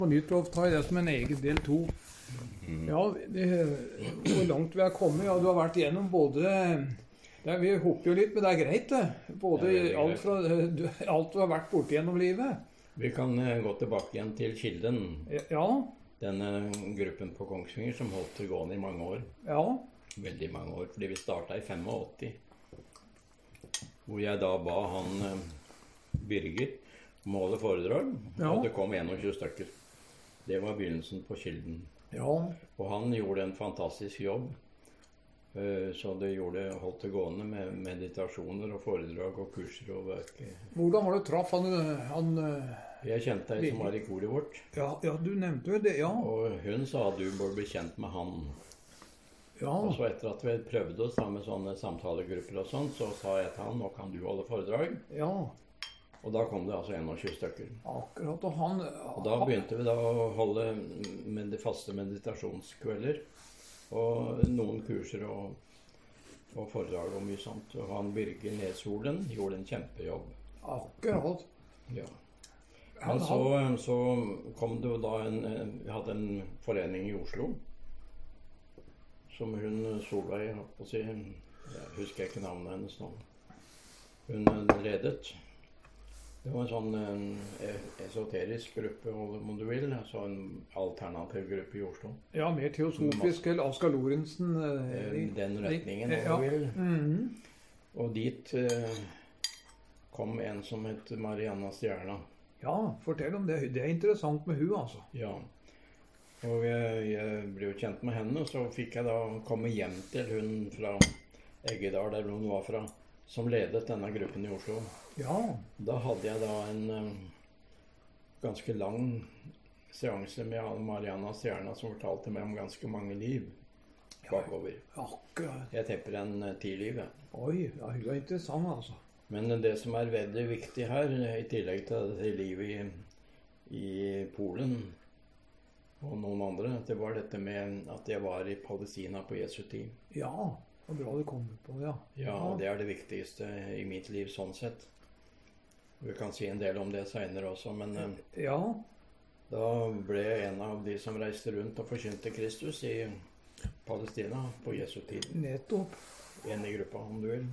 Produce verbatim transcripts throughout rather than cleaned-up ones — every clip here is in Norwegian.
På nytt og ta det som en egen del to. Ja, det, hvor langt vi har kommet. Ja, du har vært gjennom både det, vi hopper jo litt, men det er greit det. Både det er alt, fra, du, alt du har vært borte gjennom livet. Vi kan gå tilbake igjen til Kilden. Ja. Denne gruppen på Kongsvinger som holdt til gående i mange år. Ja. Veldig mange år, fordi vi startet i åttifem. Hvor jeg da ba han Birger om å holde foredrag. Ja. Og det kom tjueen stykker. Det var begynnelsen på Kilden. Ja. Og han gjorde en fantastisk jobb. Så det gjorde, holdt det gående med meditasjoner og foredrag og kurser og bøker. Hvordan var det traff han, han Jeg kjente ei som var i koret vårt. Ja, ja, du nevnte jo det, ja. Og hun sa at du burde bli kjent med han. Ja. Og så etter at vi prøvde oss med sånne samtalegrupper og sånn, så sa jeg til han, nå kan du holde foredrag. Ja. Og da kom det altså tjueen stykker. Akkurat, og han... Og da begynte vi da å holde med de faste meditasjonskvelder, og noen kurser og, og foredrag og mye sånt. Og han Birger Nesholen gjorde en kjempejobb. Akkurat. Ja. Men så, så kom det jo da en, vi hadde en forening i Oslo, som hun Solveig, på å si, jeg husker ikke navnet hennes nå, hun ledet. Det var en sånn en esoterisk gruppe, om du vil, altså en alternativ gruppe i Oslo. Ja, mer teosofisk, eller Oskar Lorentzen. Eh, den retningen, om ja. du vil. Mm-hmm. Og dit eh, kom en som het Marianna Stjerna. Ja, fortell om det. Det er interessant med hun, altså. Ja. Og jeg, jeg ble jo kjent med henne, og så fikk jeg da komme hjem til hun fra Eggedal, der hun var fra, som ledet denne gruppen i Oslo. Ja. Da hadde jeg da en um, ganske lang seanse med Marianna Stjerna, som fortalte meg om ganske mange liv bakover. Ja, akkurat. Jeg tepper en uh, ti liv. Oi, ja, det er interessant, altså. Men det som er veldig viktig her, i tillegg til det livet i, i Polen og noen andre, det var dette med at jeg var i Palestina på Jesu tid. Ja, det var bra du kom på, ja. Ja, og det er det viktigste i mitt liv sånn sett. Vi kan si en del om det senere også, men ja. Da ble jeg en av de som reiste rundt og forkynte Kristus i Palestina på Jesu tid. Nettopp. En i gruppa, om du vil.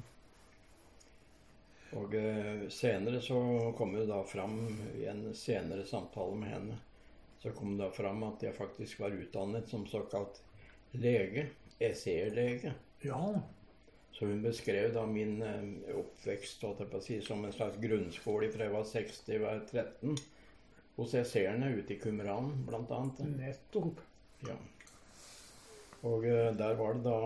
Og eh, senere så kom det da fram, i en senere samtale med henne, så kom det da fram at jeg faktisk var utdannet som såkalt lege, E C R-lege. Ja. Så hun beskrev da min eh, oppvekst, jeg på å si, som en slags grunnskole fra jeg var seks til jeg var tretten, hos E C R-ene ute i Qumran, blant annet. Nettopp. Ja. Og eh, der var det da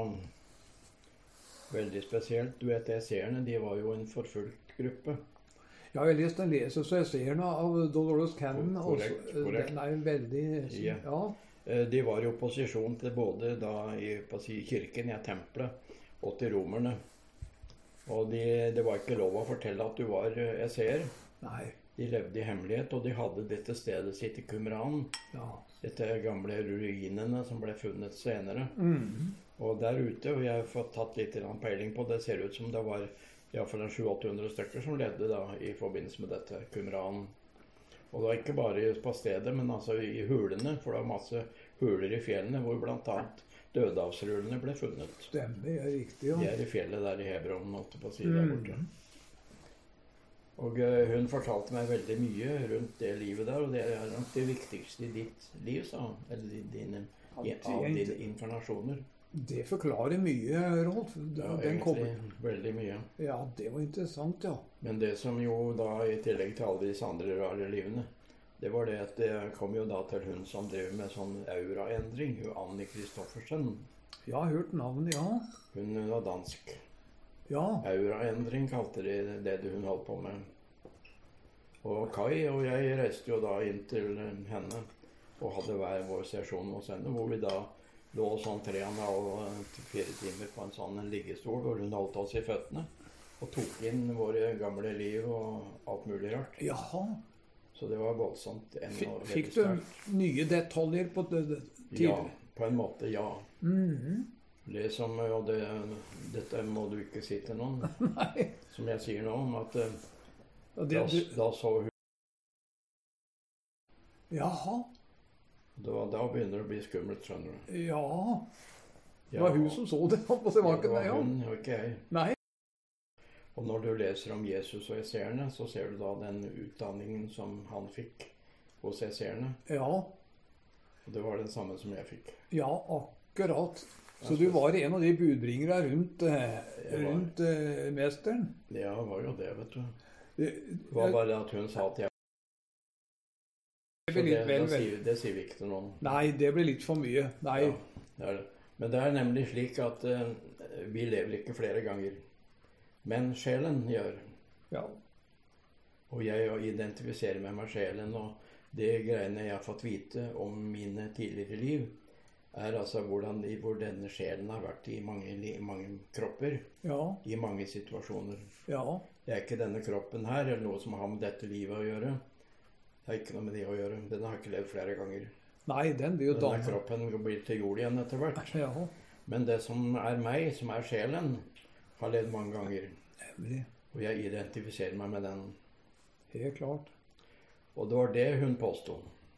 veldig spesielt. Du vet, E C R-ene, de var jo en forfulgt gruppe. Ja, jeg har lest en leser, så jeg ser noe av Dolores Cannon. Korrekt, korrekt. Den er jo veldig... Ja. Ja. De var i opposisjon til både da i på å si, kirken, i tempelet, og til romerne. Og de, det var ikke lov å fortelle at du var E C R. Nei. De levde i hemmelighet, og de hadde dette stedet sitt i Qumran. Ja. Dette gamle ruinene som ble funnet senere. Mm. Og der ute, og jeg har fått tatt litt peiling på det, ser ut som det var i hvert fall sju-åtte hundre stykker som levde da i forbindelse med dette Qumran. Og det var ikke bare på stedet, men altså i hulene, for det var masse huler i fjellene, hvor blant annet dødehavsrullene ble funnet. Stemmer, det er riktig, ja. De er i fjellet der i Hebron, måtte på å si der borte. Mm. Og uh, hun fortalte meg veldig mye rundt det livet der, og det er nok det viktigste i ditt liv, sa han, eller dine, ja, av dine inkarnasjoner. Det forklarer mye, Rolf. Ja, egentlig kommer... veldig mye. Ja, det var interessant, ja. Men det som jo da, i tillegg til alle disse andre rare livene, det var det at det kom jo da til hun som drev med sånn auraendring, hun Annie Kristoffersen. Ja, jeg har hørt navnet, ja. Hun var dansk. Ja. Auraendring kalte de det hun holdt på med. Og Kai og jeg reiste jo da inn til henne, og hadde hver vår sesjon hos henne, hvor vi da lå sånn tre og en halv til fire timer på en sånn liggestol, hvor hun holdt oss i føttene, og tok inn våre gamle liv og alt mulig rart. Jaha. Så det var voldsomt. Fikk, fikk du nye detaljer på det, det tidligere? Ja, på en måte, ja. Mm-hmm. Det som, og det, dette må du ikke si til noen, Nei. Som jeg sier nå, om at ja, det, da, du... da så hun. Jaha. Da, da begynner det å bli skummelt, skjønner du. Ja, det Ja, var hun som så det. Det var ja, ikke det var det, ja. hun, og ikke jeg. Nei. Og når du leser om Jesus og esseerne, så ser du da den utdanningen som han fikk hos esseerne. Ja, Og det var den samme som jeg fikk. ja, akkurat. Så du var en av de budbringere rundt, eh, Jeg var- rundt eh, mesteren? Ja, det var jo det, vet du. Det, Det var bare at hun sa at jeg det Så blir det, litt vel, da vel. sier, det sier vi ikke til noen. Nei, det blir litt for mye. Nei. Ja, det er det. Men det er nemlig slik at eh, vi lever ikke flere ganger. Men sjelen gjør. Ja. Og jeg identifiserer med meg sjelen, og det greiene jeg har fått vite om mine tidligere liv, er altså hvordan, hvor denne sjelen har vært i mange, li- mange kropper, Ja. i mange situasjoner. Ja. Det er ikke denne kroppen her, eller noe som har med dette livet å gjøre. Det har ikke noe med det å gjøre. Den har ikke levd flere ganger. Nei, den blir jo Denne dannet. kroppen blir til jord igjen etter hvert. Ja, Men det som er meg, som er sjelen, har levd mange ganger. nemlig. Og jeg identifiserer meg med den. Helt klart. Og det var det hun påstod.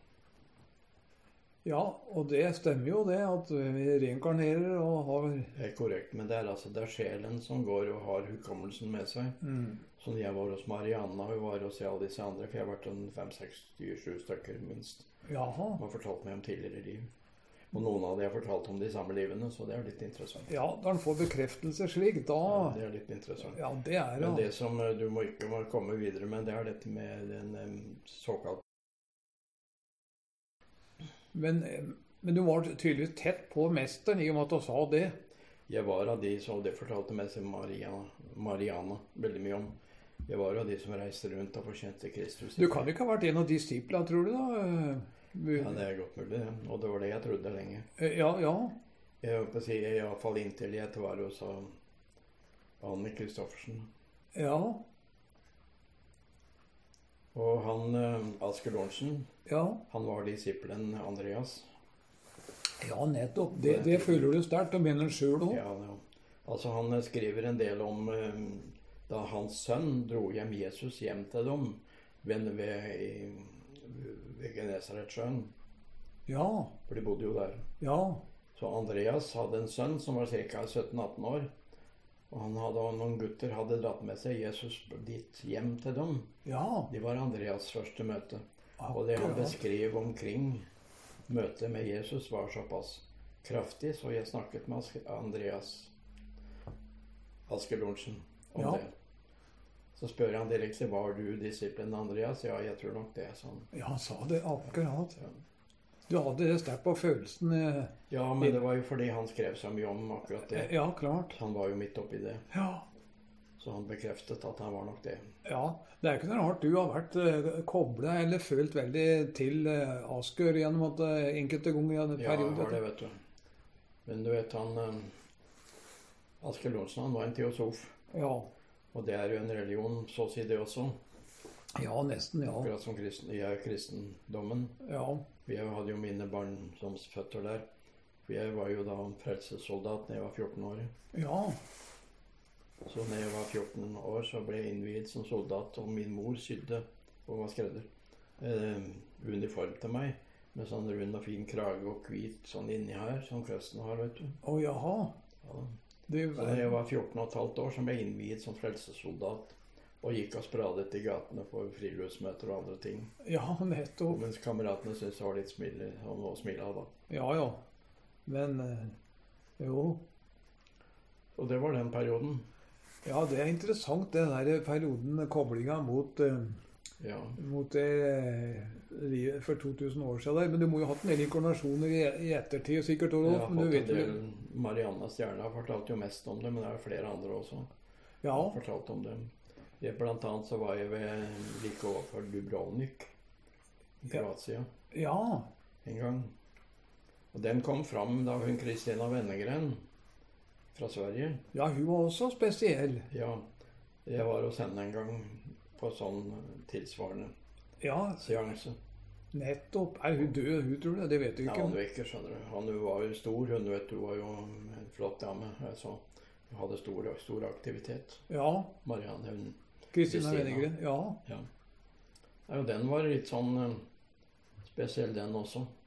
Ja, og det stemmer jo det, at vi reinkarnerer og har Det er korrekt, men det er altså det er sjelen som går og har hukommelsen med seg. mm. Så når jeg var hos Marianna, hun var hos alle disse andre, for jeg har vært en fem, seks, sju stykker minst, Jaha. som har fortalt meg om tidligere liv. Og noen av de har fortalt om de samme livene, så det er litt interessant. Ja, da han får bekreftelse slik, da Ja, det er litt interessant. Ja, det er Men det. det som eh, du må ikke må komme videre med, det er dette med den em, såkalt Men, eh, men du var tydeligvis tett på mesteren i og med at du sa det. Jeg var av de som det fortalte meg til Maria, Mariana veldig mye om. Jeg var av de som reiste rundt og forkjente Kristus. Du kan ikke ha vært en av disiplene, tror du da? Ja, det er godt mulig, det. Og det var det jeg trodde lenge. Eh, Ja, ja. Jeg holdt på å si, iallfall inntil jeg var hos uh, Anne Kristoffersen. Ja. Og han uh, Asker Lorentzen, Ja. han var disippelen Andreas. Ja, nettopp. Det, det føler du sterkt, og mener sjøl òg. Ja, ja. Altså han eh, skriver en del om eh, da hans sønn dro hjem Jesus hjem til dem ved, ved, i- ved Genesaretsjøen. Ja. For de bodde jo der. Ja. Så Andreas hadde en sønn som var ca. sytten atten år. Og han hadde, og noen gutter hadde dratt med seg Jesus dit hjem til dem. Ja. Det var Andreas første møte. Og det han Akkurat. beskrev omkring møtet med Jesus var såpass kraftig, så jeg snakket med Aske- Andreas Asker Lorentzen om Ja. det. Så spør han direkte var du disippelen Andreas. Ja, jeg tror nok det. Sånn. Ja, han sa det akkurat. Ja. Du hadde det sterkt på følelsen. eh, ja, men det var jo fordi han skrev så mye om akkurat det. Ja, klart. Han var jo midt oppi det. Ja. Så han bekreftet at han var nok det. Ja, det er ikke noe rart du har vært uh, kobla eller følt veldig til uh, Asker gjennom at uh, enkelte ganger i en Ja, han periode. var det, vet du. Men du vet, han eh, Asker Lorentzen, han var en teosof. Ja. Og det er jo en religion, så å si det også. Ja, nesten, ja. Akkurat som kristen, jeg, kristendommen. Ja, Jeg hadde jo mine barndomsføtter der. For jeg var jo da en frelsessoldat da jeg var fjorten år. ja. Så da jeg var fjorten år, så ble jeg innviet som soldat, og min mor sydde og var skredder. Eh, uniform til meg, med sånn rund og fin krage og hvit sånn inni her, som presten har, vet du. Å jaha. Ja. Det, Så da jeg var fjorten og et halvt år, så ble jeg innviet som frelsessoldat. Og gikk og spradet i gatene på friluftsmøter og andre ting. ja, nettopp. Mens kameratene syntes jeg var litt smille, og nå smilet da. Ja, ja. Men eh, jo. Og det var den perioden. Ja, det er interessant, den der perioden, koblinga mot, eh, Ja. mot det eh, livet for to tusen år siden der. Men du må jo ha hatt en del inkarnasjoner i, i ettertid, sikkert, Jeg Rolf. har Men du fått vet en jo del Marianna Stjerne har fortalt jo mest om det, men det er flere andre også. Ja. Har fortalt om det. Jeg, blant annet så var jeg ved like overfor Dubrovnik i Ja. Kroatia Ja. en gang. Og den kom fram da hun Kristina Vennegren fra Sverige. Ja, hun var også spesiell. Ja, jeg var hos henne en gang på sånn tilsvarende Ja, seanse. nettopp. Er hun død, hun, tror du? Det vet du Ja, ikke. du ikke, skjønner du. Han hun var jo stor, hun vet du var jo en flott dame. Så hun hadde stor, stor aktivitet. Ja. Marianne, hun. Kristina Kristina. Vennegren. Ja. Ja. Ja, og den var litt sånn eh, spesiell, den også.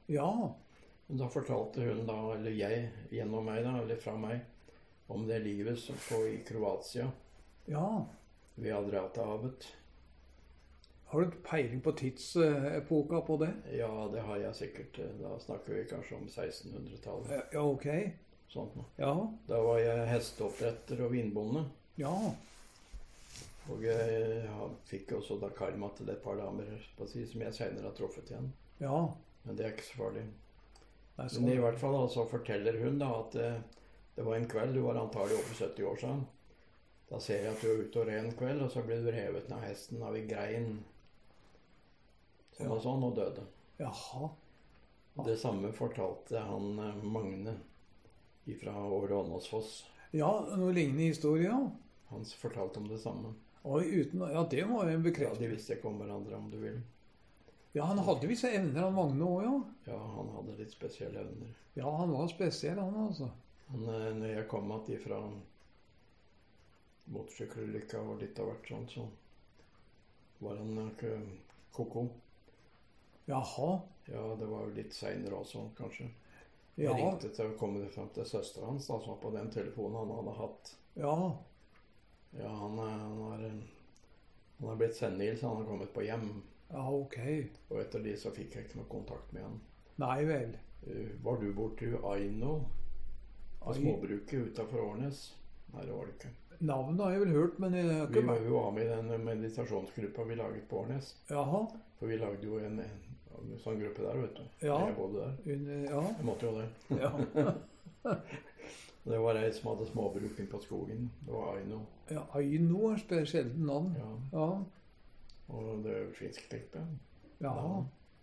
Ja. Men da fortalte hun da, eller jeg gjennom meg da, eller fra meg, om det livet som på i Kroatia Ja. ved Adriaterhavet. Har du peiling på tidsepoka på det? Ja, det har jeg sikkert. Da snakker vi kanskje om sekstenhundretallet. Ja, ja, ok. Sånt noe. Ja. Da var jeg hesteoppdretter og vinbonde. Ja. Og jeg ja, fikk også da karma til et par damer på å si, som jeg senere har truffet igjen. Ja. Men det er ikke så farlig. Nei, så... Men i hvert fall altså, forteller hun da at det, det var en kveld, du var antagelig over sytti år siden. Da ser jeg at du er ute og red en kveld, og så ble du revet ned av hesten av en grein. Sånn og sånn, og døde. Jaha. Det samme fortalte han eh, Magne fra over Åndalsfoss. Ja, noe lignende historie, ja. Han fortalte om det samme. Oi, uten... Ja, det må jeg Ja, bekrefte. de visste ikke om hverandre, om du vil. Ja, han hadde visse evner, han Magne også, ja. Ja, han hadde litt spesielle evner. Ja, han var spesiell, han altså. Han, eh, når jeg kom at ifra motorsykkelulykka og litt av hvert sånt, så var han ikke koko. Jaha. Ja, det var jo litt senere også, kanskje. Jeg Ja. ringte til å komme frem til søsteren hans, da, som var på den telefonen han hadde hatt. Ja. Ja, han, er- han, har, han har blitt senil, så han har kommet på hjem. Ja, ok. Og etter de så fikk jeg ikke noe kontakt med han. Nei vel. Uh, var du borti Aino? På Ai. småbruket utenfor Årnes? Nei, det var det ikke. Navnet har jeg vel hørt, men jeg har Vi ikke var vært... jo av med i den meditasjonsgruppa vi laget på Årnes. Jaha. For vi lagde jo en, en sånn gruppe der, vet du. Ja. Jeg bodde der. Under... Ja. Jeg måtte jo det. Ja. Det var ei som hadde småbruk inn på skogen. Det var Aino. Ja, Aino er spesielt navn. Ja. Ja. Og det er jo finsk tekpe. Jaha.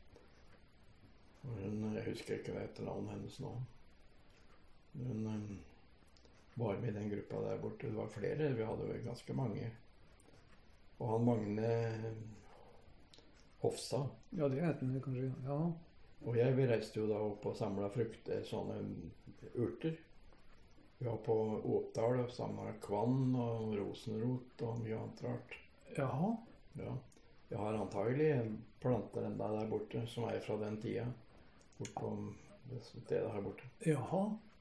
Og hun, jeg husker ikke det etternavnet hennes nå. Hun um, var med i den gruppa der borte. Det var flere. Vi hadde jo ganske mange. Og han Magne Hofstad. Ja, det heter den kanskje. Ja. Og jeg, vi reiste jo da opp og samla frukter, sånne urter. Vi var på Åpdal og samla kvann og rosenrot og mye annet rart. Jaha. Ja. Jeg har antagelig planter enda der borte, som er fra den tida. Bort på det stedet her borte. Jaha.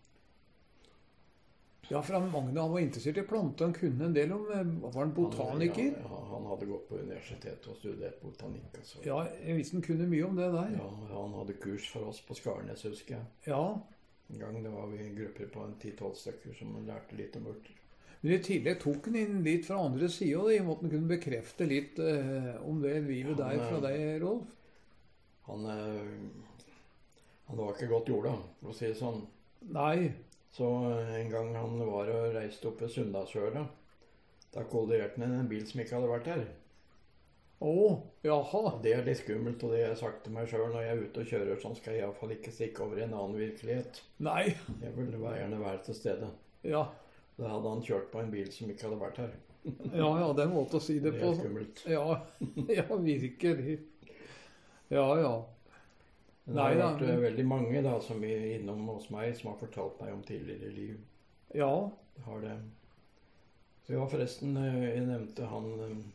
Ja, for han Magne han var interessert i planter. Han kunne en del om... Var han botaniker? Han, ja, han hadde gått på universitetet og studert botanikk. Altså. Ja, jeg visste han kunne mye om det der. Ja, han hadde kurs for oss på Skarnes, husker jeg. Ja. En gang det var vi grupper på en ti tolv stykker som lærte litt om urter. Men i tillegg tok han inn litt fra andre siden, i måten han kunne bekrefte litt eh, om det livet Ja, der men- fra deg, Rolf. Han, eh, han var ikke godt jorda, for å si det sånn. Nei. Så eh, en gang han var og reiste opp ved Sunndalsøra, da kolliderte han en bil som ikke hadde vært her. Å, jaha. Og det er litt skummelt, og det har jeg sagt til meg sjøl når jeg er ute og kjører, sånn skal jeg iallfall ikke stikke over i en annen virkelighet. Nei. Jeg vil gjerne være til stede. Ja. Da hadde han kjørt på en bil som ikke hadde vært her. Ja, ja, det er en måte å si det Det på. er skummelt. Ja, ja, virkelig. Ja, ja. Men det Nei har da, vært eh, men- veldig mange da, som er innom hos meg, som har fortalt meg om tidligere liv. Ja. Det har det. Så ja, forresten, eh, jeg nevnte han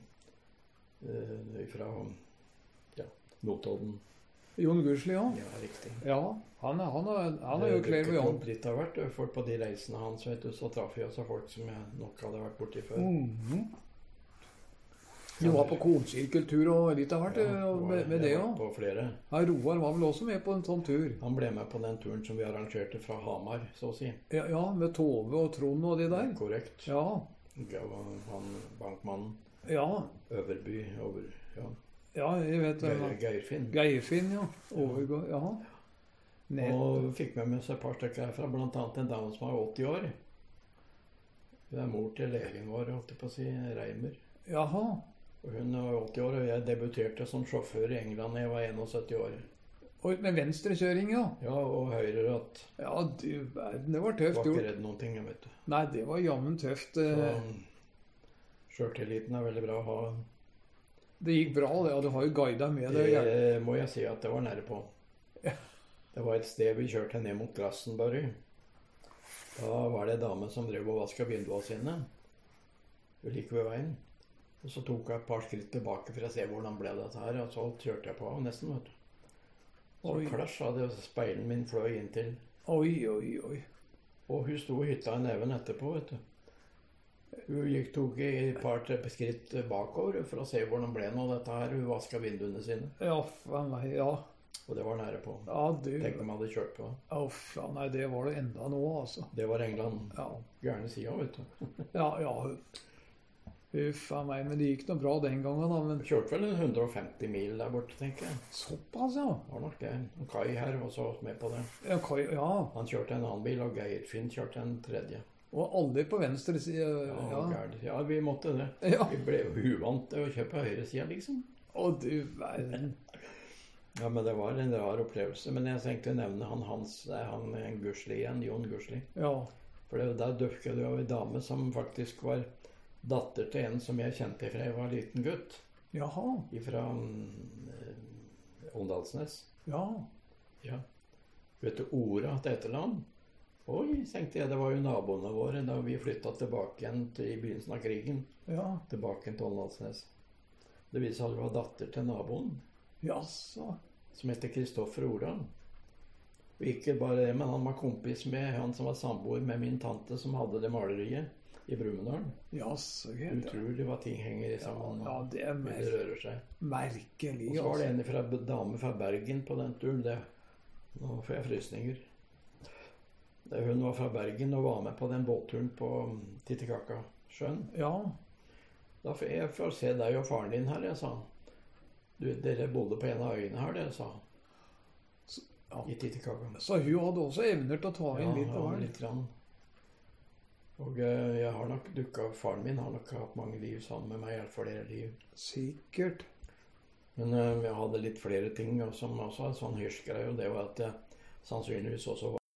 eh, fra ja, Notodden. Jon Gursli, ja. Ja, riktig. Ja, han er, han er, han er jo Det dukket klærvoajant. opp litt av hvert. For på de reisene hans, vet du, så traff jeg også folk som jeg nok hadde vært borti før. Mhm. Du var på kornsirkeltur og litt av hvert Ja, eh, var- med, med det jeg var òg. på flere. Ja, Roar var vel også med på en sånn tur. Han ble med på den turen som vi arrangerte fra Hamar, så å si. Ja, ja, med Tove og Trond og de der. Korrekt. Ja, Ja, han bankmannen. ja, Øverby. Over, ja. ja, jeg vet hvem Geir, han- Geirfinn. Geirfinn, ja. Overgå, ja. Nett. Og fikk med meg et par stykker herfra, blant annet en dame som er åtti år. Hun er mor til legen vår, holdt jeg på å si, Reimer. Jaha. Og hun var åtti år, og jeg debuterte som sjåfør i England da jeg var syttién år. Og med venstrekjøring, ja. Ja, og høyreratt. Ja, du verden, det var tøft Var ikke gjort. redd noen ting, jeg vet du. Nei, det var jammen tøft. Så eh, sjøltilliten er veldig bra å ha. Det gikk bra, det. Ja, du har jo guida med deg. Ja. Det må jeg si at det var nære på. Det var et sted vi kjørte ned mot Glassenbury. Da var det en dame som drev og vaska vinduene sine like ved veien. Og så tok jeg et par skritt tilbake for å se hvordan ble dette her, og så kjørte jeg på nesten, vet du. Så Oi. klasj hadde speilen min fløy inn til. Oi, oi, oi. Og hun sto i hytta i neven etterpå, vet du. Hun gikk, tok et par tre skritt bakover for å se hvordan det ble nå dette her. Hun vasket vinduene sine. Ja, faen meg, ja. Og det var nære på. Ja, du. Tenk om jeg hadde kjørt på. Å, faen, nei, det var det enda nå, altså. Det var England. Ja, Gærne sida, vet du. ja, ja. Uff a meg, men det gikk noe bra den gangen da, men Kjørte vel en hundre og femti mil der borte, tenker jeg. såpass, ja. Det var nok det. Og Kai her var så med på det. Ja, Kai, ja. Han kjørte en annen bil, og Geir Finn kjørte en tredje. Og alle på venstre side, Ja, ja. gærent. Ja, vi måtte det. Ja, Vi ble jo uvant til å kjøpe høyresida, liksom. og du verden. Ja, men det var en rar opplevelse. Men jeg tenkte å nevne han Hans, det er han Gusli igjen, Jon Gusli. Ja, For det, der dukket det jo en dame som faktisk var datter til en som jeg kjente fra jeg var liten gutt. jaha, Fra um, Åndalsnes. ja. Ja. Vet du ordet at etternavn? Oi, tenkte jeg, det var jo naboene våre da vi flytta tilbake igjen til, i begynnelsen av krigen. Ja, Tilbake til Åndalsnes. Det viste seg at det var datter til naboen, jaså. som heter Kristoffer Oran. Og ikke bare det, men han var kompis med han som var samboer med min tante som hadde det maleriet i Brumunddal. Jaså, greit. Utrolig hva ting henger i sammen. Ja, det er og mer det rører seg. merkelig, Og så var det altså. en fra, dame fra Bergen på den turen. Det, nå får jeg frysninger. Det, hun var fra Bergen og var med på den båtturen på Titicacasjøen. Ja, Da får jeg får se deg og faren din her, jeg sa. Du, dere bodde på en av øyene her, dere, sa han. ja. I Titicaca. Så hun hadde også evner til å ta inn litt av ja, hvert. litt grann. Og eh, jeg har nok dukket, faren min har nok hatt mange liv sammen med meg, i hvert fall flere liv. Sikkert. Men eh, jeg hadde litt flere ting og som også en sånn hyrskgreie, og det var at jeg sannsynligvis også var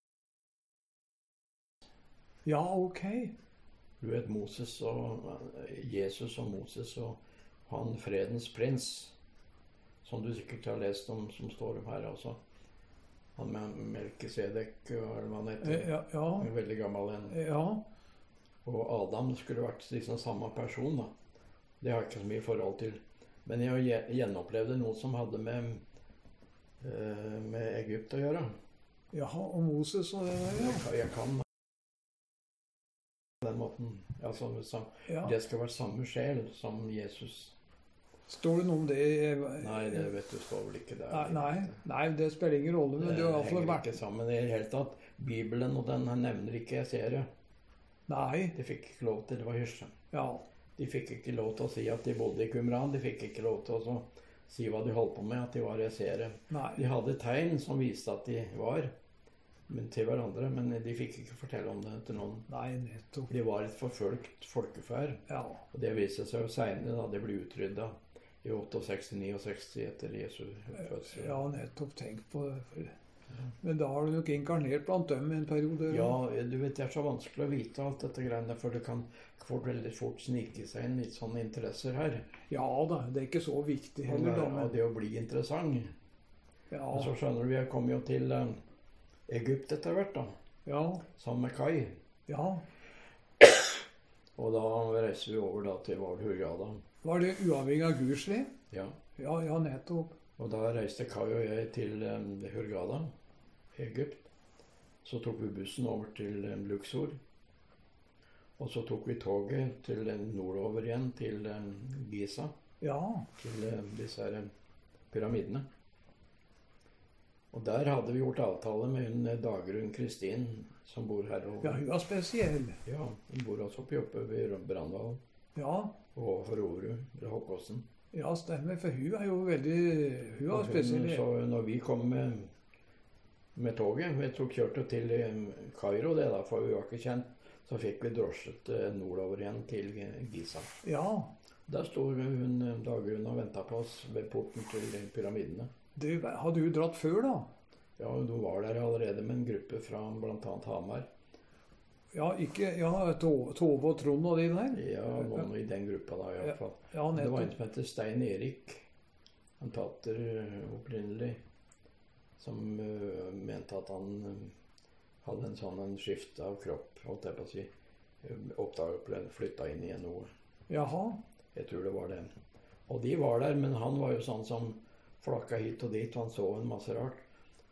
Ja, ok. Du vet Moses og Jesus og Moses og han fredens prins, som du sikkert har lest om, som står om her også. Han med Melkisedek, eller hva han heter. Ja, ja, En veldig gammel en. ja. Og Adam skulle vært liksom samme person, da. Det har jeg ikke så mye forhold til. Men jeg gjenopplevde noe som hadde med, eh, med Egypt å gjøre. Jaha, og Moses og det der, ja. Jeg, jeg kan på den måten. Altså, sam, ja. det skal være samme sjel som Jesus. Står det noe om det? i- Nei, det vet du står vel ikke der. Nei, nei, nei, det spiller ingen rolle, men Det det har i hvert fall henger vært ikke sammen i det hele tatt. Bibelen og den her nevner ikke jeg ser det. Nei, De fikk ikke lov til, det var hysje. ja. De fikk ikke lov til å si at de bodde i Qumran. De fikk ikke lov til å si hva de holdt på med, at de var esere. Nei. De hadde tegn som viste at de var men til hverandre, men de fikk ikke fortelle om det til noen. Nei, nettopp. De var et forfølgt folkeferd, Ja. og det viste seg jo seinere da de ble utrydda i sekstiåtte nittiseks etter Jesu fødsel. Ja, nettopp. Tenk på det. For... Men da har du nok inkarnert blant dem en periode. Ja, du vet, det er så vanskelig å vite alt dette greiene, for det kan fort, veldig fort snike seg inn litt sånne interesser her. Ja da, det er ikke så viktig Og heller, det, da. og Men... det å bli interessant. Ja, Og så skjønner du, vi kom jo til eh, Egypt etter hvert, da, ja, sammen med Kai. ja. Og da reiste vi over da til Val Hurghada. Var det uavhengig av Gusli? Ja. Ja, ja, nettopp. Og da reiste Kai og jeg til um, Hurghada, Egypt. Så tok vi bussen over til um, Luxor. Og så tok vi toget til um, nordover igjen, til um, Giza, Ja, til um, disse her um, pyramidene. Og der hadde vi gjort avtale med hun eh, Dagrun Kristin, som bor her. Og, ja, hun var spesiell. ja, hun bor også oppe, oppe ved Brandval, Ja, og overfor Orud, ved Håkåsen. ja, stemmer. For hun er jo veldig Hun Og var spesiell. så når vi kom med, med toget, vi tok kjørte til eh, Kairo, det da, for vi var ikke kjent, så fikk vi drosjet eh, nordover igjen til Giza. Ja, Der sto hun eh, Dagrun og ventet på oss ved porten til pyramidene. det, hadde hun dratt før, da? Ja, hun var der allerede med en gruppe fra blant annet Hamar. Ja, ikke Ja, To- Tove og Trond og de der? Ja, noen i den gruppa da i hvert fall. Ja, Det var en nettopp. som heter Stein Erik, en tater eh, opprinnelig, som eh, mente at han eh, hadde en sånn en skifte av kropp, holdt jeg på å si. Oppdaget, flytta inn i noe. Jaha. Jeg tror det var det. Og de var der, men han var jo sånn som flakka hit og dit, og han så en masse rart.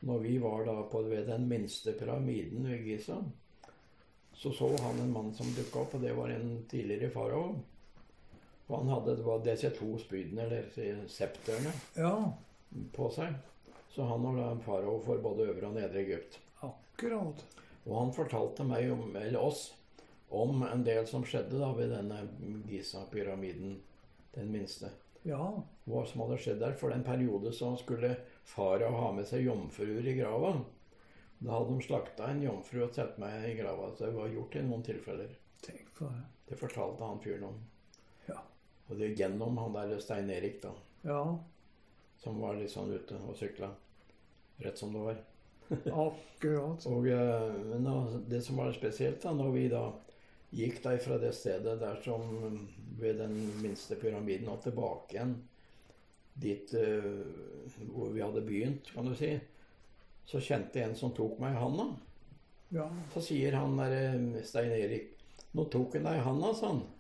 når vi var da på ved den minste pyramiden ved Giza, så så han en mann som dukket opp, og det var en tidligere farao. Og han hadde, det var disse to spydene, eller septerne, Ja, på seg. Så han var da en farao for både Øvre og Nedre Egypt. akkurat. Og han fortalte meg, om, eller oss, om en del som skjedde da ved denne Giza-pyramiden, den minste. Ja, Hva som hadde skjedd der. For den periode så skulle farao ha med seg jomfruer i grava. Da hadde de slakta en jomfru og satt meg i grava. Så det var gjort i noen tilfeller. tenk på det. Det fortalte han fyren om. Ja. Og det gjennom han der Stein Erik, da. Ja, Som var litt sånn ute og sykla. Rett som det var. akkurat. Og eh, men da, det som var spesielt, da, når vi da gikk da fra det stedet der som ved den minste pyramiden og tilbake igjen dit eh, hvor vi hadde begynt, kan du si, så kjente jeg en som tok meg i handa. Ja, Så sier han der eh, Stein Erik, nå tok han deg i handa, sa han.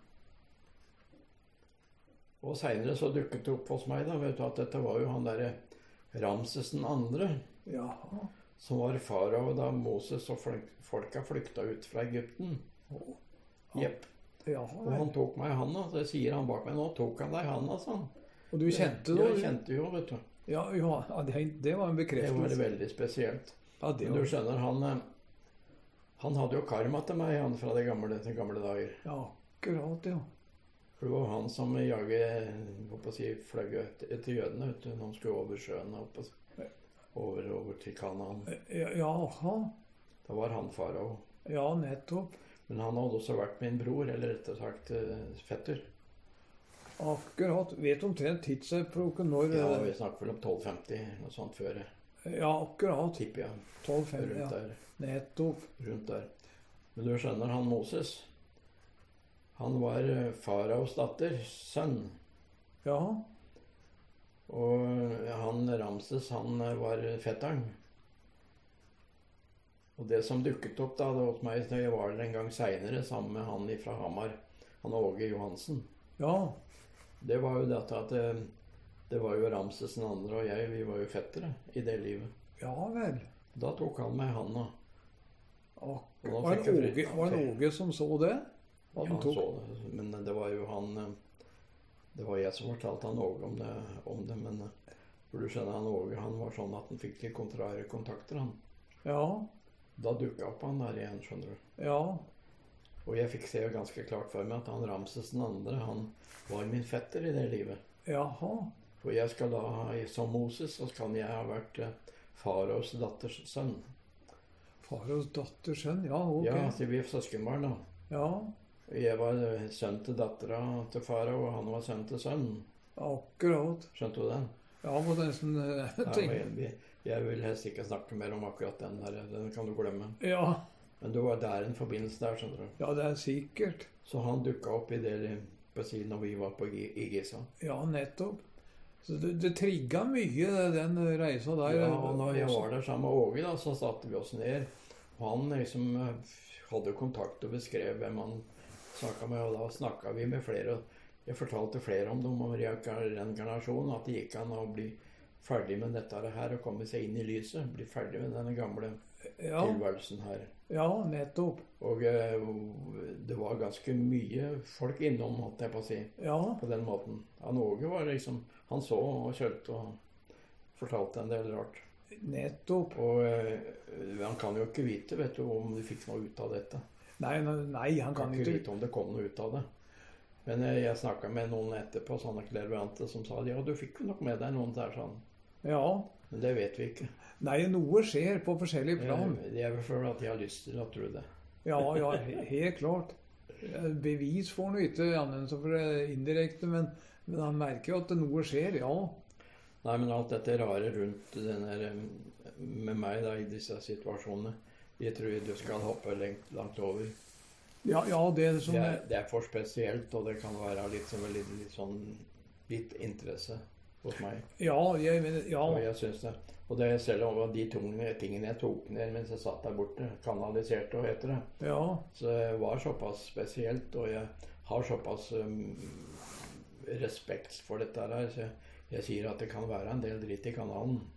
Og senere så dukket det opp hos meg da, vet du, at dette var jo han der Ramses den andre, ja, som var farao da Moses og folk- folka flykta ut fra Egypten. Å, Jepp. ja. Og han tok meg i handa. Så sier han bak meg, nå tok han deg i handa, sa han. Og du kjente Ja, det? jeg kjente jo, vet du. Ja, ja, ja, det, det var en Det var bekreftelse. veldig spesielt. Ja, det Men du var, skjønner, han, eh, han hadde jo karma til meg, han fra de gamle, de gamle dager. ja, akkurat, ja. For det var han som jaget, håper å si, fløy etter, etter jødene, vet du, når han skulle over sjøen, håper å si. Over, over til Kanaan. Ja, jaha. Da var han farao. Ja, nettopp. Men han hadde også vært min bror, eller rettere sagt eh, fetter. Akkurat. Vet omtrent tidsepoken når Ja, eh, vi snakker vel om tolv femti, noe sånt før, Ja, akkurat. tipper jeg. tolv fem, Rundt ja. der. Nettopp. rundt der. Men du skjønner, han Moses, han var eh, faraos datter, sønn. Ja, Og han Ramses, han eh, var fetteren. Og det som dukket opp da, det hos meg, da jeg var der en gang senere, sammen med han fra Hamar, han Åge Johansen, ja, det var jo dette at det, det var jo Ramses den andre og jeg, vi var jo fettere i det livet. ja vel. Da tok han meg i handa. Ak Og da var fikk det jeg Åge, fri- var det Åge som så det? Ja, At han han tok? så det, men det var jo han eh, Det var jeg som fortalte han Åge om det, om det men eh, for du skjønner, han Åge, han var sånn at han fikk litt kontrære kontakter, han. Ja, Da dukket opp han der igjen, skjønner du. ja, Og jeg fikk se ganske klart for meg at han Ramses den andre, han var min fetter i det livet. jaha. For jeg skal da, ha- som Moses, så kan jeg ha vært eh, faraos datters sønn. Faraos datter, sønn, ja, ok. Ja, så vi er søskenbarn da. Ja, Jeg var eh, sønn til dattera til farao, og han var sønn til sønnen. akkurat. Skjønte du den? Ja, må nesten eh, Ja, tenke. jeg, jeg vil helst ikke snakke mer om akkurat den der, den kan du glemme. Ja, Men det var der en forbindelse der, skjønner du. ja, det er sikkert. Så han dukket opp i det på siden når vi var på Gi- i Giza. Ja, nettopp. Så det, det trigga mye, den reisa der. Ja, og når jeg var der sammen med Åge, da, så satte vi oss ned. Og han liksom eh, hadde kontakt og beskrev hvem han snakket med, og da snakket vi med flere. Jeg fortalte flere om dem, om reinkarnasjon, at det gikk an å bli ferdig med dette her og komme seg inn i lyset. Bli ferdig med denne gamle Ja, tilværelsen her. ja, nettopp. Og eh, det var ganske mye folk innom, holdt jeg på å si, Ja, på den måten. Han Åge var liksom, han så og kjørte og fortalte en del rart. nettopp. Og eh, han kan jo ikke vite, vet du, om du fikk noe ut av dette. Nei, nei, han Han kan kan ikke ikke vite om det kom noe ut av det. Men eh, jeg snakket med noen etterpå, sånne klerviante, som sa, ja, du fikk jo nok med deg noen der, sånn. Ja. Men det vet vi ikke. Nei, noe skjer på forskjellige plan. Eh, Det er vel for at jeg har lyst til å tro det. Ja, ja, he- helt klart. Bevis får han jo ikke, annet enn så for det indirekte, men, men han merker jo at noe skjer, ja. Nei, men alt dette rare rundt den der, eh, med meg da, i disse situasjonene, jeg tror du skal hoppe lengt, langt over. Ja, ja, det som Det er, det er for spesielt, og det kan være litt, som litt, litt sånn, litt interesse hos meg. Ja, jeg mener, ja. Og jeg synes det. Og det er selv om de tunge tingene jeg tok ned mens jeg satt der borte, kanaliserte og heter det, Ja, så det var såpass spesielt, og jeg har såpass um, respekt for dette her, så jeg, jeg sier at det kan være en del dritt i kanalen.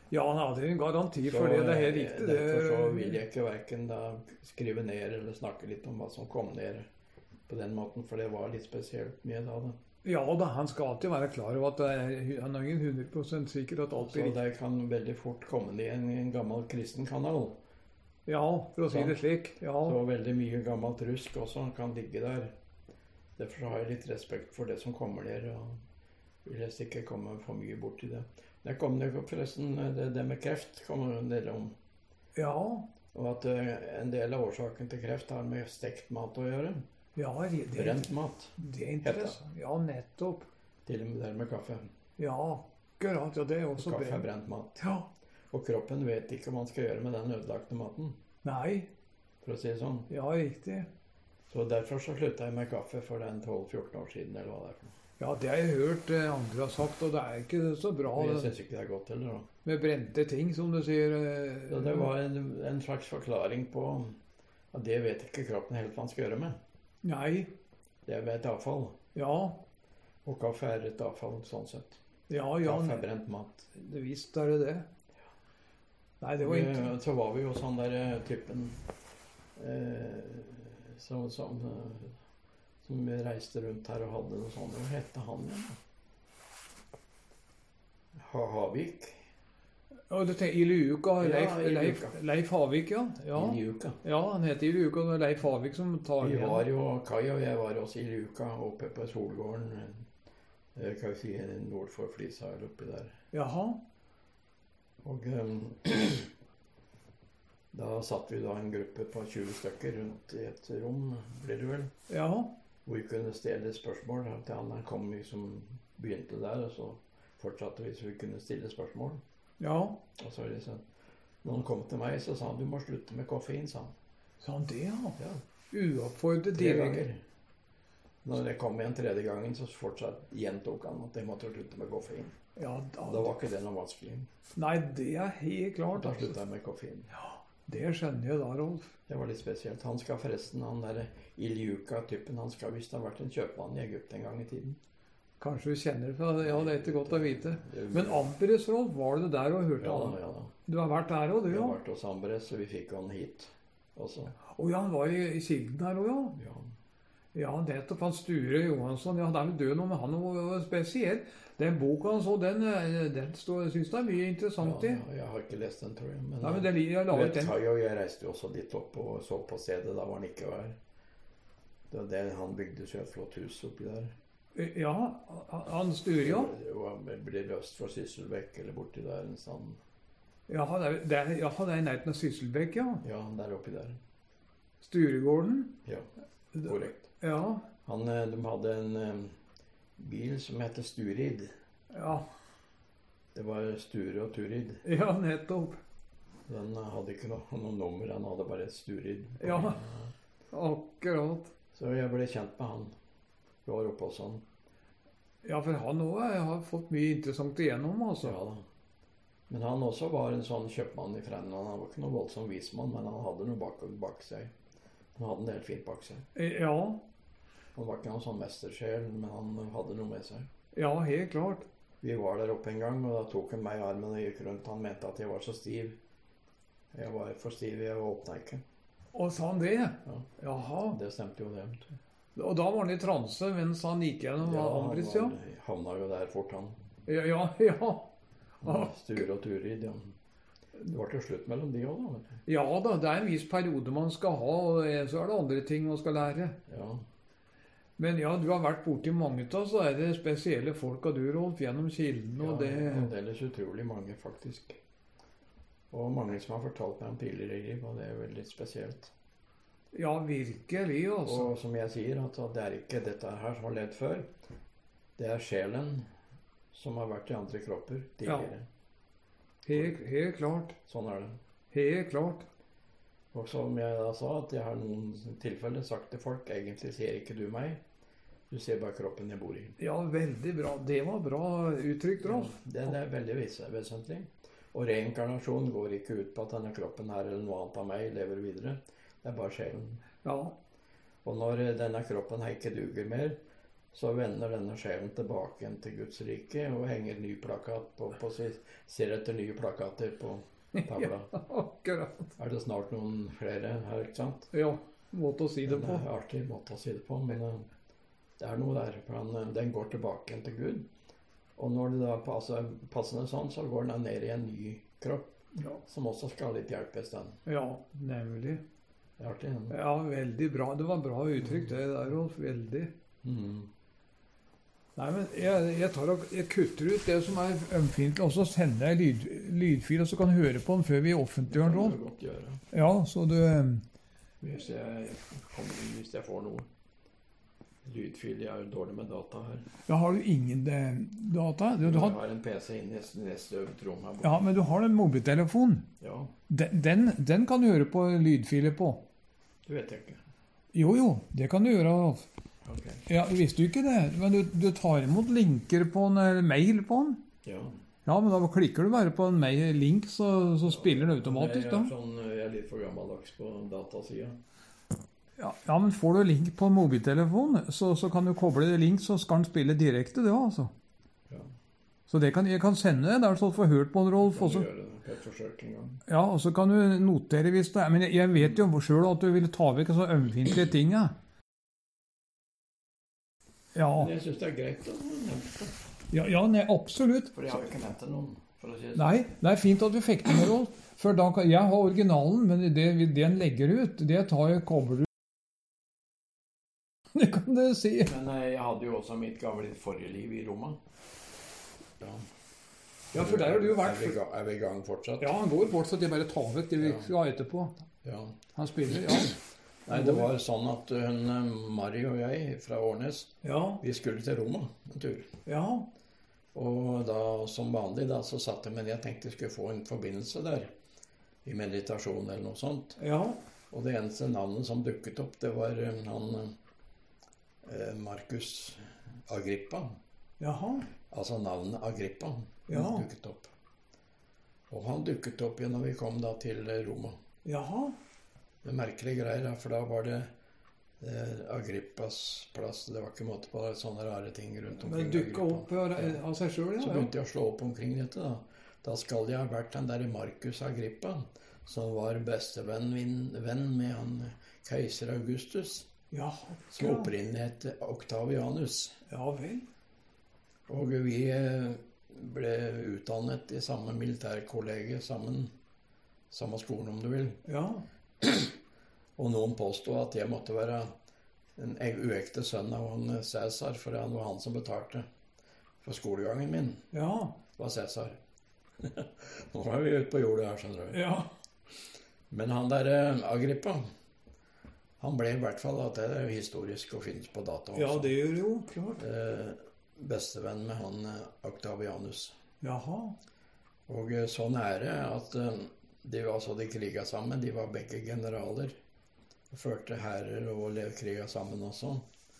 Ja, han hadde en garanti for Så, det. Det er helt riktig. Det, Derfor så vil jeg ikke hverken da skrive ned eller snakke litt om hva som kom ned på den måten, for det var litt spesielt mye da. da. Ja da, han skal alltid være klar over at det er, han er ingen hundre prosent sikker at alt Så blir riktig. det kan veldig fort komme ned i en, en gammel kristen kanal. Ja, for å si det slik. Ja. Så veldig mye gammelt rusk også kan ligge der. Derfor har jeg litt respekt for det som kommer der, og vil helst ikke komme for mye bort i det. Det kom det forresten, det, det med kreft kommer en del om. Ja, Og at eh, en del av årsaken til kreft har med stekt mat å gjøre. ja det, Brent mat. det er interessant. Ja, nettopp. Til og med det med kaffe. Ja, akkurat. Ja, det er også Kaffe er brent. brent mat. Ja. Og kroppen vet ikke hva man skal gjøre med den ødelagte maten, Nei. for å si det sånn. Ja, riktig. Så derfor så slutta jeg med kaffe for den tolv fjorten år siden, eller hva det er for noe. Ja, det har jeg hørt eh, andre har sagt, og det er ikke så bra Og jeg det, syns ikke det er godt heller, da. med brente ting, som du sier. eh, Så det var en, en slags forklaring på at det vet ikke kroppen helt hva den skal gjøre med. Nei. Det er et avfall. Ja. Og kaffe er et avfall sånn sett. Ja, ja. Kaffe er brent mat. Det visst er det det. Nei, det var Vi- ikke Så var vi jo sånn der eh, typen eh, som, som, eh, som reiste rundt her og hadde noe sånt. Hva hette han igjen? da? Ha Havik? Og du tenker Iluka, Ja, Leif, Leif, Iluka. Leif Havik, ja. Ja, I Luka. ja han heter Iluka, og det er Leif Havik som tar Vi det. var jo, Kai og jeg var også i Luka oppe på Solgården. eh, Kan vi si nord for Flisa eller oppi der. Jaha. Og um, da satt vi da en gruppe på tjue stykker rundt i et rom, blir det vel, Ja. hvor vi kunne stille spørsmål til han. Han kom liksom, begynte der, og så fortsatte vi så vi kunne stille spørsmål. Ja. Og så liksom, når han kom til meg, så sa han du må slutte med koffein, sa han. Sa han det, ja? Ja, Uoppfordret tre deling. ganger. Når jeg kom igjen tredje gangen, så fortsatt gjentok han at jeg måtte slutte med koffein. Ja, Da da. var ikke det noe vanskelig. Nei, det er helt klart. Da Altså. slutta jeg med koffein. Det skjønner jeg da, Rolf. Det var litt spesielt. Han skal forresten, han der Iljuka-typen, han skal visst ha vært en kjøpmann i Egypt en gang i tiden. Kanskje du kjenner det fra Ja, det er ikke godt å vite. Men Amperes, Rolf, var det der og hørte Ja da, han? ja da. Du har vært der òg, du, Vi ja? har vært hos Ambres, så vi fikk han hit også. Å ja, han var i, i Kilden her òg, ja? Ja. Ja, nettopp. Han Sture Johansson. Ja, han er vel død nå, men han var spesiell. Den boka han så, den, eh, den står, jeg syns det er mye interessant i. Ja, jeg har ikke lest den, tror jeg. Men, Nei, men det, jeg la du ut vet, den. Kai og jeg reiste jo også dit opp og så på stedet. Da var han ikke her. Det var det, han bygde seg et flott hus oppi der. Ja, han Sture, ja. Det var- det blir øst for Sysselbekk, eller borti der en sånn. Jaha, det er, det er, jaha, det er i nærheten av Sysselbekk, ja. Ja, der oppi der. Sturegården. Ja, korrekt. Ja, Han, eh, de hadde en eh, bil som heter Sturid. ja, Det var Sture og Turid. ja, nettopp. Den hadde ikke noe, noe nummer, han hadde bare et Sturid. Ja. Akkurat. Så jeg ble kjent med han. Vi var oppe hos han. Ja, for han òg har fått mye interessant igjennom, altså. Ja da. Men han også var en sånn kjøpmann i Fræna. Han var ikke noe voldsom vismann, men han hadde noe bak, bak seg. Han hadde det helt fint bak seg. Ja, Han var ikke noen sånn mestersjel, men han hadde noe med seg. ja, helt klart. Vi var der oppe en gang, og da tok han meg i armen og gikk rundt. Han mente at jeg var så stiv. Jeg var for stiv, jeg åpna ikke. Og sa han det? Ja. Jaha. Det stemte jo det. Og da var han i transe mens han gikk gjennom Ja, han Ambris, ja? var, havna jo der fort, han. Ja, ja. ja. Ah. Sture og Turid, ja. Det var til slutt mellom de òg, da. vet du. Ja da, det er en viss periode man skal ha, og så er det andre ting man skal lære. Ja. Men ja, du har vært borti mange av, så er det spesielle folk av du, Rolf, gjennom kilden, og det Ja, fremdeles utrolig mange, faktisk. Og mange som har fortalt meg om tidligere i liv, og det er veldig spesielt. Ja, virkelig, altså. Og som jeg sier, at det er ikke dette her som har levd før. Det er sjelen som har vært i andre kropper tidligere. Helt, helt klart. Sånn er det. Helt klart. Og som jeg da sa, at jeg har noen tilfeller sagt til folk, egentlig ser ikke du meg, du ser bare kroppen jeg bor i. Ja, veldig bra. Det var bra uttrykt, Rolf. Det, det er veldig vis- vesentlig. Og reinkarnasjon går ikke ut på at denne kroppen her eller noe annet av meg lever videre. Det er bare sjelen. Ja, Og når denne kroppen her ikke duger mer, så vender denne sjelen tilbake igjen til Guds rike og henger ny plakat på, på ser etter nye plakater på tavla. Ja, akkurat. Er det snart noen flere her, ikke sant? Ja, måte å si det på. Det er artig måte å si det på, men uh, det er noe der. For han, den går tilbake igjen til Gud. Og når det da passer passende sånn, så går den ned i en ny kropp, Ja. som også skal ha litt hjelp i stedet. Ja, nemlig. Det er artig. Ja. Ja, veldig bra. Det var bra uttrykk det der, Rolf. Veldig. Mm. Nei, men jeg, jeg, tar og, jeg kutter ut det som er ømfintlig, og så sender jeg lyd, lydfil, og så kan du høre på den før vi offentliggjør den, Det Rolf. kan du godt gjøre. Ja, så du... Hvis jeg, kommer, hvis jeg får noe lydfil, jeg er jo dårlig med data her. Ja, har du ingen eh, data? Du, du Jeg har, har en P C inne i neste øvre rom her borte. ja, men du har en mobiltelefon. Ja, Den, den, den kan du høre på lydfiler på. det vet jeg ikke. Jo, jo, det kan du gjøre, Rolf. Ok. Ja, du visste jo ikke det. Men du, du tar imot linker på en eller mail på den. Ja. Ja, men da klikker du bare på en mail, link, så, så spiller den automatisk jeg, da. er sånn, jeg er litt for gammeldags på datasida. Ja, ja, men får du link på en mobiltelefon, så, så kan du koble det link, så skal den spille direkte det, altså. Ja. Så det kan, jeg kan sende det, der så du får hørt på en, Rolf. Kan Også. du gjøre det på et forsøk en gang? Ja, og så kan du notere hvis det er, men jeg, jeg vet jo selv at du vil ta vekk så ømfintlige ting, ja. Ja, Men jeg synes det er greit å nevne det. ja, ja nei, absolutt. For jeg har jo ikke nevnt det noen, for å si det sånn. Nei, det er fint at du fikk det med, Rolf. For da kan, jeg har originalen, men det, det den legger ut, det tar jeg kobler ut. Det kan du si. Men eh, jeg hadde jo også mitt gamle forrige liv i Roma. Ja. Ja, for der har du jo vært... Er vi, i gang- er vi i gang fortsatt? Ja, han går fortsatt, jeg bare tar vekk det vi Ja. skal ha etterpå. Ja. Han spiller, ja. Nei, det var sånn at hun, eh, Mari og jeg fra Årnes, Ja, vi skulle til Roma en tur. ja, Og da, som vanlig, da, så satt jeg, men jeg tenkte jeg skulle få en forbindelse der, i meditasjon eller noe sånt. ja, Og det eneste navnet som dukket opp, det var eh, han eh, Marcus Agrippa. jaha, Altså navnet Agrippa Ja. dukket opp. Og han dukket opp igjen når vi kom da til eh, Roma. jaha, Det er merkelige greier, da, for da var det eh, Agrippas plass. Det var ikke måte på det, sånne rare ting rundt omkring. men dukket Agrippa. opp av av seg selv, Så ja. begynte jeg å slå opp omkring dette, da. Da skal jeg ha vært den der Marcus Agrippa, som var bestevenn min- venn med han keiser Augustus, Ja, som ja, opprinnelig het Octavianus. ja vel. Og vi eh, ble utdannet i samme militærkollege sammen, samme skolen om du vil. Ja, Og noen påstod at jeg måtte være en uekte sønn av han Cæsar, for han var han som betalte for skolegangen min. ja, Det var Cæsar. Nå er vi ute på jordet her, skjønner du. ja, Men han der eh, Agrippa, han ble i hvert fall, at det er historisk å finnes på data også, ja, det gjør det jo, klart. eh, bestevenn med han eh, Octavianus. Jaha, Og eh, så nære at eh, de var så de kriga sammen. De var begge generaler. Og førte hærer og le- kriga sammen også.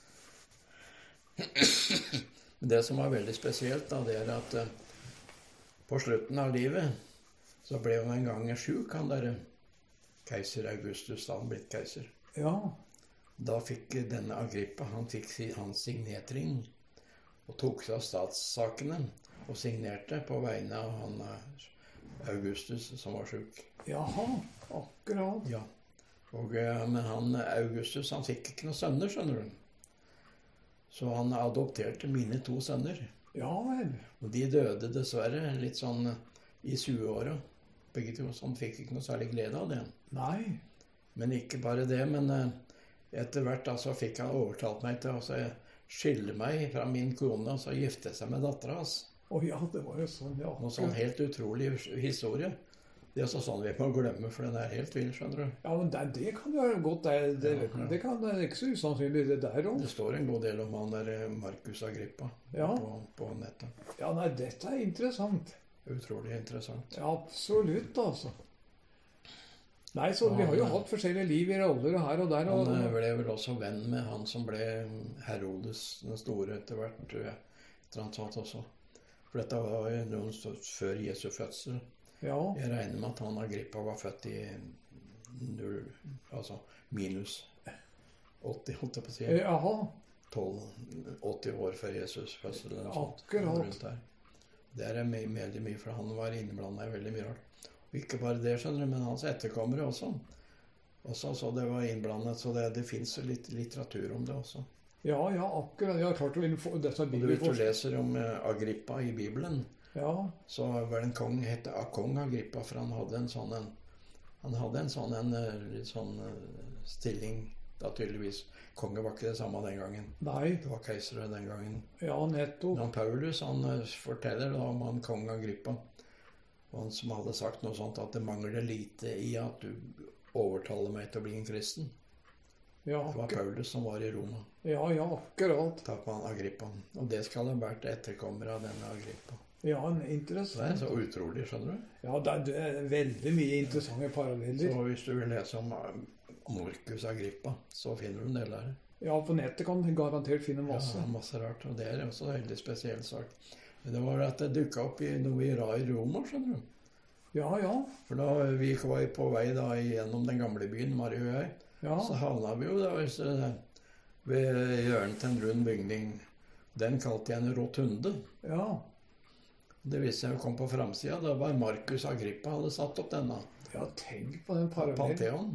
Men det som var veldig spesielt, da, det er at eh, på slutten av livet så ble han en gang sjuk, han der keiser Augustus, da han blitt keiser. ja, Da fikk denne Agrippa, han fikk si- hans signetring og tok seg av statssakene og signerte på vegne av han eh, Augustus som var sjuk. jaha, akkurat. Ja. Og, eh, men han Augustus, han fikk ikke noen sønner, skjønner du. Så han adopterte mine to sønner. Ja vel, Og de døde dessverre litt sånn eh, i tjueåra. Begge to, så han fikk ikke noe særlig glede av det. nei, Men ikke bare det, men eh, etter hvert da, så fikk han overtalt meg til å så skille meg fra min kone og så gifte seg med datteren hans. å ja, det var jo sånn, ja. Noe sånn helt utrolig historie. Det er så sånn vi må glemme, for den er helt vill, skjønner du. Ja, men det, det kan jo være godt, det, det, Ja, ja. det kan det er ikke så usannsynlig det der også. Det står en god del om han der eh, Marcus Agrippa Ja. på, på nettet. Ja, nei, dette er interessant. Utrolig interessant. Ja, absolutt, altså. Nei, så vi har jo hatt forskjellige liv i roller og her og der. Og, Han eh, ble vel også venn med han som ble Herodes den store etter hvert, tror jeg. Et eller annet sånt også. For dette var jo noen stund før Jesu fødsel. ja, Jeg regner med at han Agrippa var født i null, altså minus åtti, holdt jeg på å si. Eh, jaha, tolv åtti år før Jesus fødsel. eller noe sånt, Akkurat. rundt der. Det er me- veldig mye, for han var innblandet i veldig mye rart. Og ikke bare det, skjønner du, men hans etterkommere også. Også så det var innblandet, så det, det finnes jo litt litteratur om det også. Ja, ja, akkurat. Jeg har klart å få disse Og du, hvis du bibelforskere. leser om eh, Agrippa i Bibelen, Ja, så var det en kong, het kong Agrippa, for han hadde en sånn en, han hadde en sånn en eh, litt sånn eh, stilling, da tydeligvis. Konge var ikke det samme den gangen. nei, Det var keisere den gangen. ja, nettopp. Men Paulus han eh, forteller da om han kong Agrippa, og han som hadde sagt noe sånt at det mangler lite i at du overtaler meg til å bli en kristen. Ja, Det var akkurat. Paulus som var i Roma. Ja, ja, akkurat. Ta på han Agrippa. Og det skal ha vært etterkommere av denne Agrippa. Ja, Så det er interessant. så utrolig, skjønner du. Ja, det er, det er veldig mye interessante paralleller. Så hvis du vil lese om eh, Marcus Agrippa, så finner du en del der. Ja, på nettet kan du garantert finne masse. Ja, masse rart. Og det er også en veldig spesiell sak. Men det var at det dukka opp i noe i Ra i Roma, skjønner du. Ja, ja. For da vi var på vei da gjennom den gamle byen, Marie og jeg, Ja, så havna vi jo da så, ved hjørnet til en rund bygning. Den kalte jeg en rotunde. ja. Det viste seg å komme på framsida. Da var Marcus Agrippa hadde satt opp denne. Ja, tenk på den parallellen. Pantheon.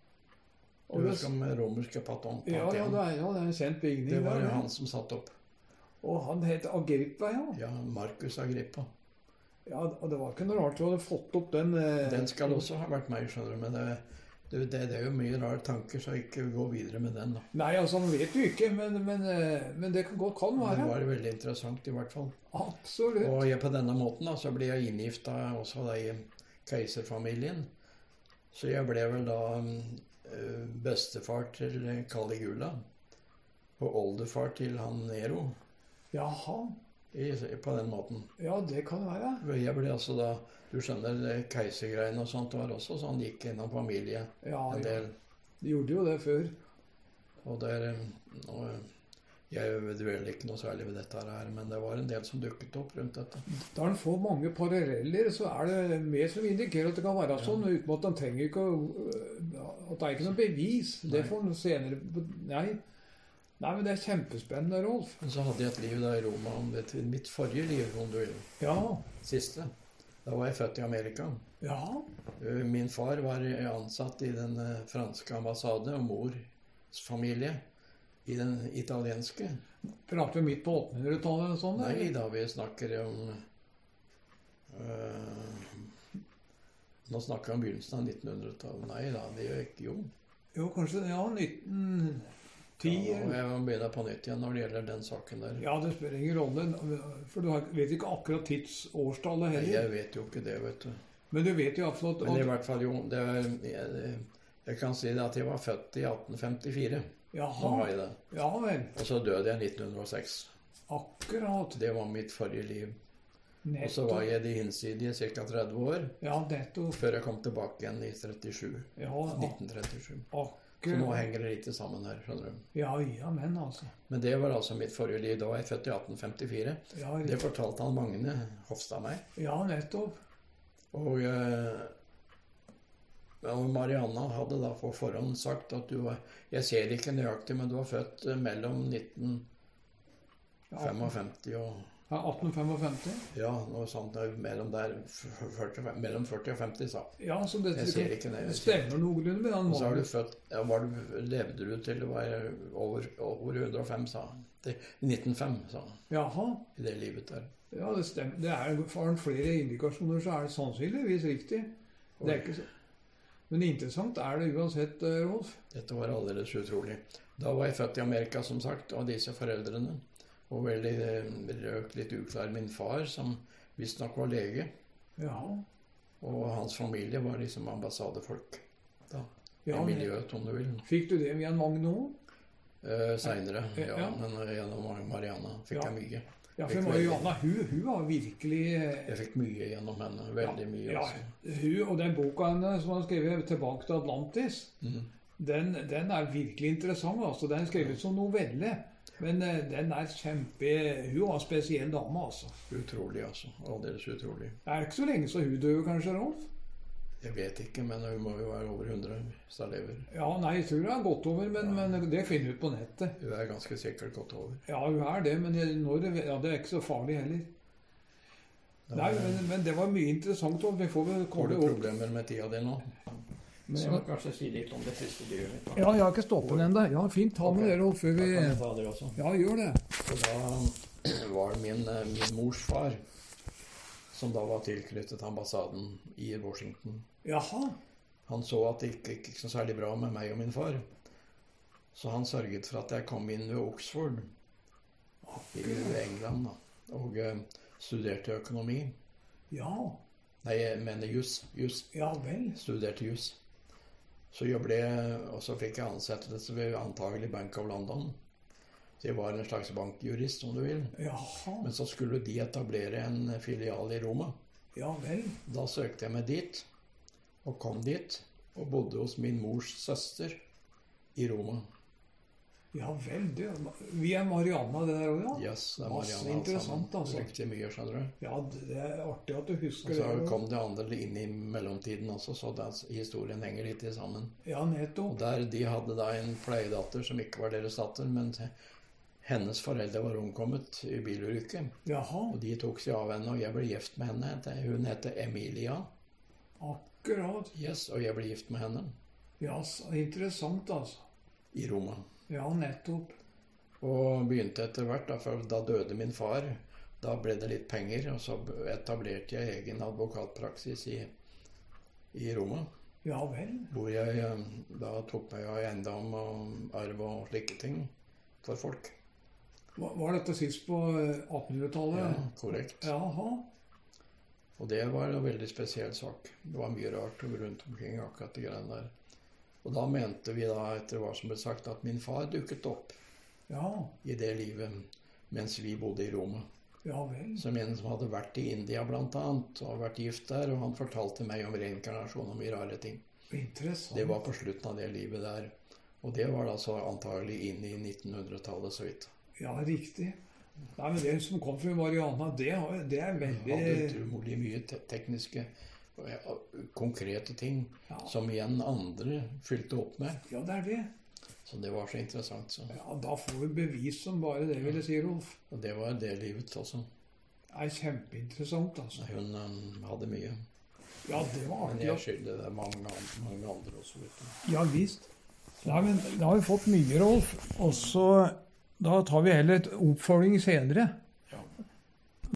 Og Du det- husker om romerske Pantheon? Ja, ja, det er, ja, det er en kjent bygning. Det var der, jo ja. han som satt opp. Og han het Agrippa, ja. Ja, Marcus Agrippa. Ja, og det var ikke noe rart du hadde fått opp den eh, Den skal også ha vært meg, skjønner du. Men det, det, det, det er jo mye rare tanker, så ikke gå videre med den, da. Nei, altså, man vet jo ikke, men, men, eh, men det kan godt kan Men det være. var veldig interessant, i hvert fall. Absolutt. Og jeg, på denne måten da, så ble jeg inngifta også da i keiserfamilien. Så jeg ble vel da eh, bestefar til Caligula. Og oldefar til han Nero. Jaha. I, på den måten. Ja, det kan være. Jeg ble altså da, du skjønner, det keisergreiene og sånt var også sånn, gikk gjennom familie Ja, en ja. del. De gjorde jo det før. Og der, eh, og jeg dveler ikke noe særlig ved dette her, men det var en del som dukket opp rundt dette. Da en får mange paralleller, så er det mer som indikerer at det kan være sånn, uten at en trenger ikke å At det er ikke noe bevis. Det Nei. får en senere Nei. Nei, men det er kjempespennende, Rolf. Men så hadde jeg et liv da i Roma, om det til mitt forrige liv, om du vil. Ja. Siste. Da var jeg født i Amerika. Ja. Uh, Min far var ansatt i den uh, franske ambassade, og mors familie i den italienske. Prater vi midt på åttenhundretallet eller sånn? Nei, eller? da vi snakker om uh, Nå snakker vi om begynnelsen av nittenhundretallet. Nei da, det gjør jeg ikke. Jo. Jo, kanskje Ja, nitten ti Ja, og jeg må begynne på nytt igjen når det gjelder den saken der. Ja, det spiller ingen rolle, for du har- vet ikke akkurat tidsårstallet Nei, heller. jeg vet jo ikke det, vet du. Men du vet jo iallfall at, Men i at hvert fall, jo, det er, jeg, jeg kan si det at jeg var født i atten femtifire. Nå Jaha. har jeg det. Ja vel. Og så døde jeg i nitten hundre og seks. Akkurat. Det var mitt forrige liv. Og så var Nettopp. jeg de hinsidige ca. tretti år, Ja, nettopp. før jeg kom tilbake igjen i trettisju. Ja, ak- nitten trettisju. Så nå akkurat. henger det litt sammen her, skjønner du. Ja, ja, men altså. Men det var altså mitt forrige liv. Da var jeg født i atten femtifire. Ja, Det fortalte han Magne Hofstad meg. ja nettopp. Og, eh, og Marianna hadde da på forhånd sagt at du var Jeg ser ikke nøyaktig, men du var født eh, mellom nitten femtifem og Ja, atten femtifem. Ja, noe sånt der, mellom der førti, mellom førti og femti, sa. Ja, så det, Jeg ser ikke det. det stemmer noenlunde med den Og så har du mannen. født ja, var du, Levde du til du var over, over hundre og fem, sa han. Til nitten null fem, sa han. Jaha. I det livet der. Ja, det stemmer. Det er, for en flere indikasjoner så er det sannsynligvis riktig. Det er ikke så. Men interessant er det uansett, eh, Rolf. Dette var aldeles utrolig. Da var jeg født i Amerika, som sagt, og disse foreldrene. Og veldig eh, røk litt uklar min far, som visstnok var lege. Ja. Og hans familie var liksom ambassadefolk. Da. Ja, I miljøet, om du vil. Fikk du det via en Magne òg? Eh, Seinere, ja, Ja. men gjennom Mariana fikk Ja. jeg mye. Ja, Fikk for veldig. Mariana, hun, hun var virkelig eh, Jeg fikk mye gjennom henne. Veldig mye. Ja, altså. hun og den boka henne som han skrev 'Tilbake til Atlantis', Mhm. den, den er virkelig interessant. altså. Den er skrevet som novelle, men eh, den er kjempe Hun var en spesiell dame, altså. Utrolig, altså. Aldeles utrolig. Det er ikke så lenge så hun døde, kanskje, Rolf? Jeg vet ikke, men hun må jo være over hundre hvis hun lever. Ja, nei, jeg tror det er gått over, men, Ja. men det finner vi ut på nettet. Hun er ganske sikkert gått over. Ja, hun er det, men det, når det, ja, det er ikke så farlig heller. Da, Nei, men, men det var mye interessant, og vi får vel Har komme du opp. problemer med tida di nå? Men, Så kanskje si litt om det siste dyret. ja, jeg har ikke stoppet den ennå. Ja, fint, ta med Ok. dere opp før Da vi... kan jeg ta det også. Ja, gjør det. Og da var det min, eh, min mors far, som da var tilknyttet ambassaden i Washington. Jaha. Han så at det ikke gikk så særlig bra med meg og min far. Så han sørget for at jeg kom inn ved Oxford i England da, og eh, studerte økonomi. Ja, Nei, jeg mener juss. Juss. ja vel. Studerte juss. Så jeg ble, og så fikk jeg ansettelse ved antagelig Bank of London. Så jeg var en slags bankjurist, om du vil. Jaha. Men så skulle de etablere en filial i Roma. Ja vel. Da søkte jeg meg dit, og kom dit, og bodde hos min mors søster i Roma. Ja vel. Det, vi er Marianna, det der også, ja? Yes, det er Masse Marianne alt interessant, sammen. altså. Riktig mye, skjønner du. Ja, det er artig at du Og husker så det. også. kom det andre inn i mellomtiden også, så den historien henger litt sammen. Ja, Og nettopp. der, de hadde da en pleiedatter som ikke var deres datter, men hennes foreldre var omkommet i bilulykke. Jaha, Og de tok seg av henne, og jeg ble gift med henne. Hun heter Emilia. akkurat. Yes, og jeg ble gift med henne Ja, så interessant, altså. i Roma. Ja, nettopp. Og begynte etter hvert, da, for da døde min far. Da ble det litt penger, og så etablerte jeg egen advokatpraksis i, i Roma. Ja vel. Hvor jeg eh, da tok meg av eiendom og arv og slike ting for folk. Var var dette sist på eh, attenhundretallet? Ja, korrekt. Jaha. Og det var en veldig spesiell sak. Det var mye rart rundt omkring akkurat de greiene der. Og da mente vi da, etter hva som ble sagt, at min far dukket opp Ja, i det livet mens vi bodde i Roma. ja vel. Som en som hadde vært i India blant annet, og vært gift der, og han fortalte meg om reinkarnasjon og mye rare ting. Interessant. Det var på slutten av det livet der. Og det var da så antagelig inn i nittenhundretallet så vidt. Ja, riktig. Nei, men det som kom fra Mariana, det, har- det er veldig... Hadde utrolig mye te tekniske, ja, konkrete ting, Ja. som igjen andre fylte opp med. Ja, det er det. Så det var så interessant. Så. Ja, da får vi bevis som bare det, vil jeg si, Rolf. Og det var det livet også. Det er kjempeinteressant, altså. Hun um, hadde mye. Ja, det var Men artig. jeg at- skylder det mange, an- mange andre også. Vet du. Ja, visst. Nei, men da har vi fått mye, Rolf. Og så da tar vi heller et oppfølging senere.